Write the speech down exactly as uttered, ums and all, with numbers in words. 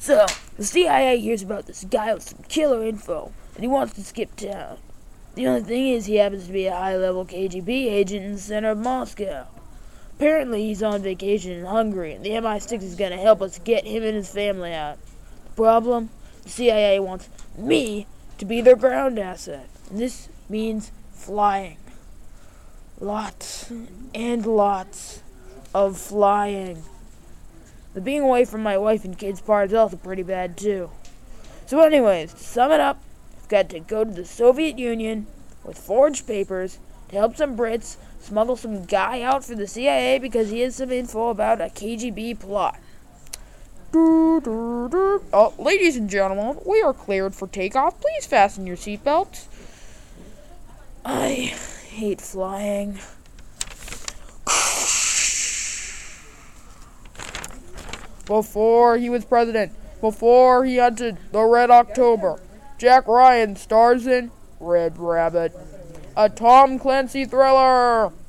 So, the C I A hears about this guy with some killer info, and he wants to skip town. The only thing is, he happens to be a high-level K G B agent in the center of Moscow. Apparently, he's on vacation in Hungary, and the M I six is going to help us get him and his family out. The problem? The C I A wants me to be their ground asset, and this means flying. Lots and lots of flying. The being away from my wife and kids part is also pretty bad, too. So anyways, to sum it up, I've got to go to the Soviet Union with forged papers to help some Brits smuggle some guy out for the C I A because he has some info about a K G B plot. Oh, ladies and gentlemen, we are cleared for takeoff. Please fasten your seatbelts. I hate flying. Before he was president, before he hunted the Red October, Jack Ryan stars in Red Rabbit, a Tom Clancy thriller.